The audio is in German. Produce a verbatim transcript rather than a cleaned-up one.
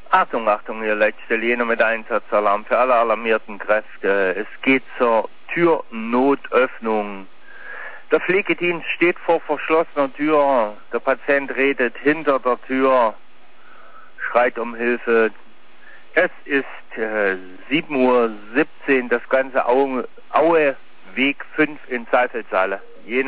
Achtung, Achtung, ihr letzte Lehne mit Einsatzalarm für alle alarmierten Kräfte. Es geht zur Türnotöffnung. Der Pflegedienst steht vor verschlossener Tür. Der Patient redet hinter der Tür, schreit um Hilfe. Es ist äh, sieben Uhr siebzehn, das ganze Aue, Aue Weg fünf in Seifelsaale.